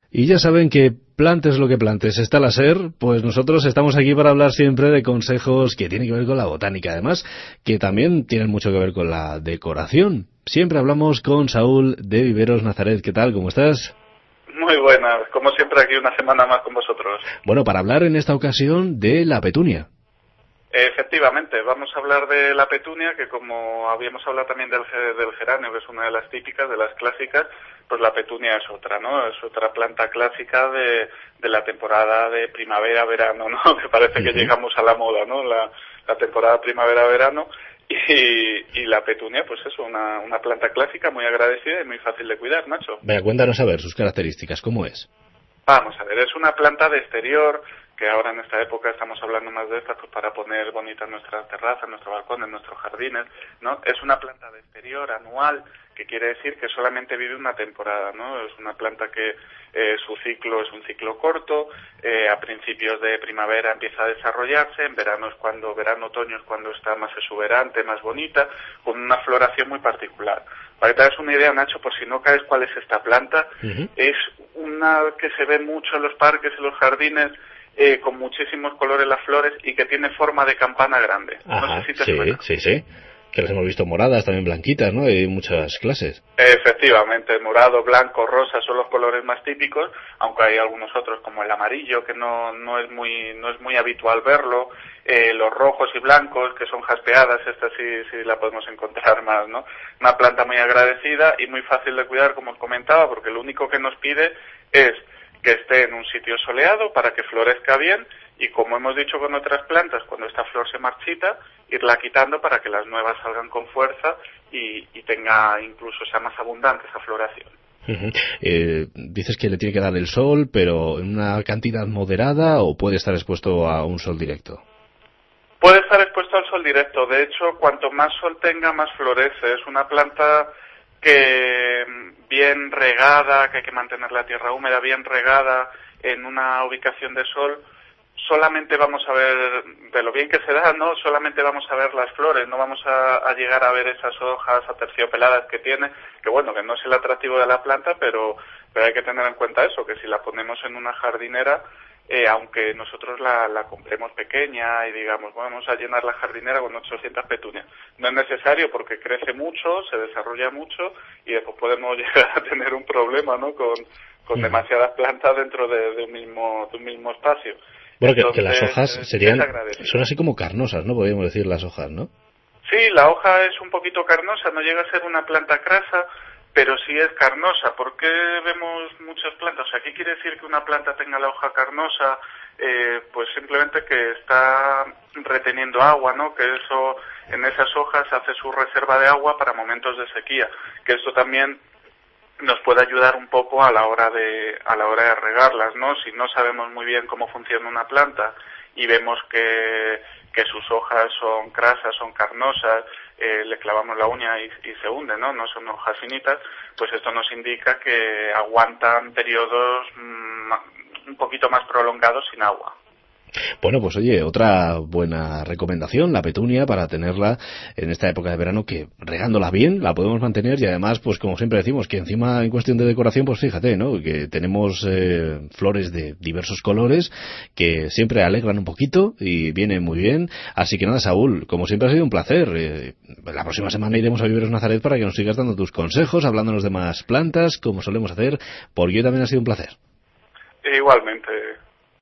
Y ya saben que plantes lo que plantes, está la SER, pues nosotros estamos aquí para hablar siempre de consejos que tienen que ver con la botánica, además que también tienen mucho que ver con la decoración. Siempre hablamos con Saúl de Viveros Nazaret. ¿Qué tal? ¿Cómo estás? Muy buenas, como siempre aquí una semana más con vosotros. Bueno, para hablar en esta ocasión de la petunia. Efectivamente, vamos a hablar de la petunia, que como habíamos hablado también del geranio, que es una de las típicas, de las clásicas, pues la petunia es otra, ¿no? Es otra planta clásica de la temporada de primavera-verano, ¿no? Me parece que llegamos a la moda, ¿no? La temporada primavera-verano. Y la petunia, pues es una planta clásica muy agradecida y muy fácil de cuidar, Nacho. Venga, cuéntanos a ver sus características, ¿cómo es? Vamos a ver, es una planta de exterior, que ahora en esta época estamos hablando más de estas, pues para poner bonitas nuestras terrazas, nuestros balcones, nuestros jardines, ¿no? Es una planta de exterior anual, que quiere decir que solamente vive una temporada, ¿no? Es una planta que su ciclo es un ciclo corto, a principios de primavera empieza a desarrollarse, en verano-otoño es cuando está más exuberante, más bonita, con una floración muy particular. Para que te hagas una idea, Nacho, por si no sabes cuál es esta planta, es una que se ve mucho en los parques, en los jardines, con muchísimos colores las flores y que tiene forma de campana grande. Ajá, no sé si te suena. Sí. Que las hemos visto moradas, también blanquitas, ¿no? Hay muchas clases. Efectivamente, morado, blanco, rosa son los colores más típicos, aunque hay algunos otros como el amarillo, que no es muy habitual verlo, los rojos y blancos, que son jaspeadas, esta sí la podemos encontrar más, ¿no? Una planta muy agradecida y muy fácil de cuidar, como os comentaba, porque lo único que nos pide es que esté en un sitio soleado para que florezca bien y, como hemos dicho con otras plantas, cuando esta flor se marchita, irla quitando para que las nuevas salgan con fuerza y sea más abundante esa floración. Dices que le tiene que dar el sol, pero en una cantidad moderada, ¿o puede estar expuesto a un sol directo? Puede estar expuesto al sol directo. De hecho, cuanto más sol tenga, más florece. Es una planta que bien regada, que hay que mantener la tierra húmeda, bien regada en una ubicación de sol, solamente vamos a ver, de lo bien que se da, ¿no? Solamente vamos a ver las flores, no vamos a llegar a ver esas hojas aterciopeladas que tiene, que bueno, que no es el atractivo de la planta, pero hay que tener en cuenta eso, que si la ponemos en una jardinera, aunque nosotros la compremos pequeña y digamos, bueno, vamos a llenar la jardinera con 800 petunias, no es necesario porque crece mucho, se desarrolla mucho y después podemos llegar a tener un problema, ¿no? Con demasiadas plantas dentro de un mismo espacio. Bueno, entonces, que las hojas son así como carnosas, ¿no? Podríamos decir las hojas, ¿no? Sí, la hoja es un poquito carnosa, no llega a ser una planta crasa, pero sí es carnosa. ¿Por qué vemos muchas plantas? O sea, ¿qué quiere decir que una planta tenga la hoja carnosa? Pues simplemente que está reteniendo agua, ¿no? Que eso, en esas hojas hace su reserva de agua para momentos de sequía, que esto también nos puede ayudar un poco a la hora de regarlas, ¿no? Si no sabemos muy bien cómo funciona una planta y vemos que sus hojas son crasas, son carnosas, le clavamos la uña y se hunde, ¿no? No son hojas finitas, pues esto nos indica que aguantan periodos un poquito más prolongados sin agua. Bueno, pues oye, otra buena recomendación, la petunia, para tenerla en esta época de verano, que regándola bien la podemos mantener y además, pues como siempre decimos, que encima en cuestión de decoración, pues fíjate, ¿no? Que tenemos flores de diversos colores que siempre alegran un poquito y vienen muy bien. Así que nada, Saúl, como siempre ha sido un placer. La próxima semana iremos a Viveros Nazaret para que nos sigas dando tus consejos, hablándonos de más plantas, como solemos hacer, porque hoy también ha sido un placer. Igualmente.